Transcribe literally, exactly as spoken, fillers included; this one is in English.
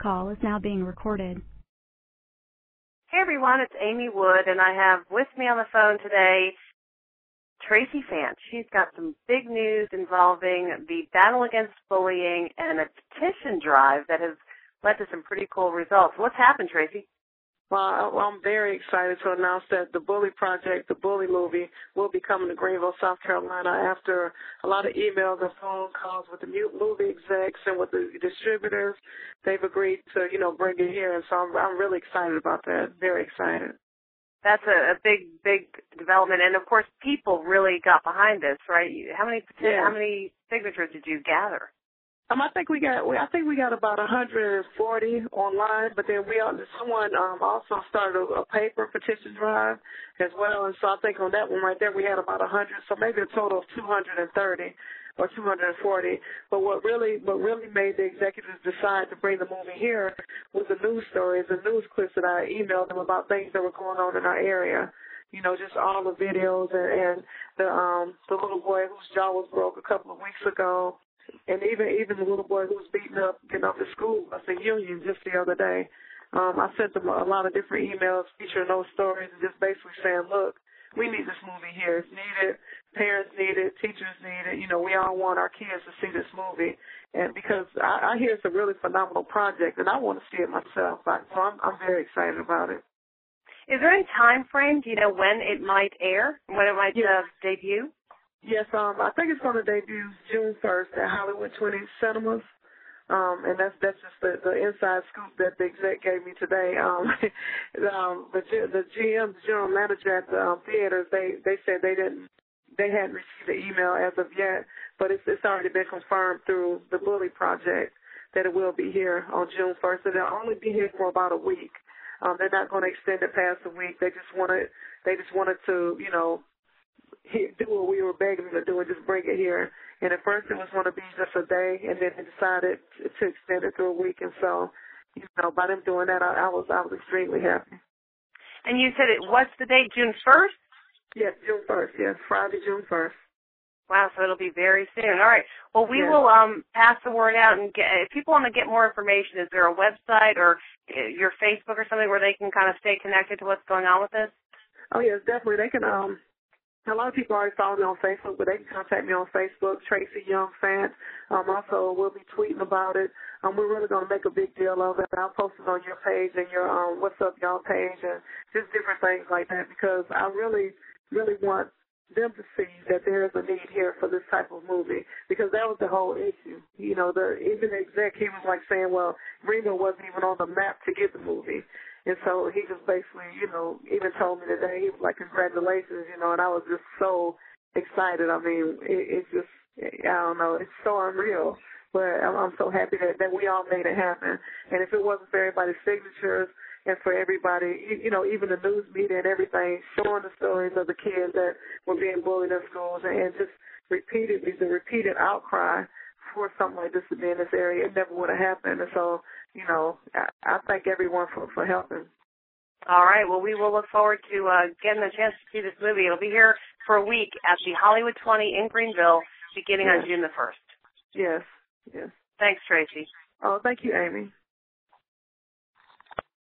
call is now being recorded. Hey everyone, it's Amy Wood, and I have with me on the phone today Tracy Fant. She's got some big news involving the battle against bullying and a petition drive that has led to some pretty cool results. What's happened, Tracy? Well, I'm very excited to announce that the Bully Project, the Bully movie, will be coming to Greenville, South Carolina after a lot of emails and phone calls with the movie execs and with the distributors. They've agreed to, you know, bring it here, and so I'm, I'm really excited about that, very excited. That's a, a big, big development, and of course, people really got behind this, right? How many yeah. how many signatures did you gather? Um, I think we got, I think we got about one hundred forty online, but then we, someone um, also started a, a paper petition drive as well, and so I think on that one right there we had about one hundred, so maybe a total of two hundred thirty or two hundred forty. But what really, what really made the executives decide to bring the movie here was the news stories, the news clips that I emailed them about things that were going on in our area. You know, just all the videos and, and the um, the little boy whose jaw was broke a couple of weeks ago. And even even the little boy who was beaten up, getting off the school bus in Union just the other day. Um, I sent them a lot of different emails featuring those stories and just basically saying, look, we need this movie here. It's needed. Parents need it. Teachers need it. You know, we all want our kids to see this movie. And because I, I hear it's a really phenomenal project, and I want to see it myself. So I'm, I'm very excited about it. Is there any time frame? Do you know when it might air, when it might yeah. uh, debut? Yes, um, I think it's going to debut June first at Hollywood twenty Cinemas, um, and that's that's just the, the inside scoop that the exec gave me today. Um, um, the the G M, the general manager at the um, theaters, they they said they didn't they hadn't received the email as of yet, but it's it's already been confirmed through the Bully Project that it will be here on June first, and they'll only be here for about a week. Um, they're not going to extend it past a week. They just wanted they just wanted to you know. do what we were begging them to do and just bring it here. And at first it was going to be just a day, and then they decided to extend it through a week. And so, you know, by them doing that, I, I was I was extremely happy. And you said it. What's the date? June first? Yes, June first. Yes, Friday, June first. Wow, so it'll be very soon. All right. Well, we yes. will um, pass the word out, and get, if people want to get more information, is there a website or your Facebook or something where they can kind of stay connected to what's going on with this? Oh yes, definitely. They can. Um, A lot of people already follow me on Facebook, but they can contact me on Facebook, Tracy Young Fant. Um, also, we'll be tweeting about it. Um, we're really going to make a big deal of it. I'll post it on your page and your um, What's Up Y'all page and just different things like that because I really, really want them to see that there is a need here for this type of movie because that was the whole issue. You know, the even the exec, he was like saying, well, Greenville wasn't even on the map to get the movie. And so he just basically, you know, even told me today, he was like, congratulations, you know, and I was just so excited. I mean, it, it's just, I don't know, it's so unreal. But I'm, I'm so happy that, that we all made it happen. And if it wasn't for everybody's signatures and for everybody, you, you know, even the news media and everything, showing the stories of the kids that were being bullied in schools and, and just repeatedly, the repeated outcry for something like this to be in this area, it never would have happened. And so, you know, I, I thank everyone for, for helping. All right. Well, we will look forward to uh, getting a chance to see this movie. It'll be here for a week at the Hollywood twenty in Greenville, beginning yes. on June the first. Yes, yes. Thanks, Tracy. Oh, thank you, Amy.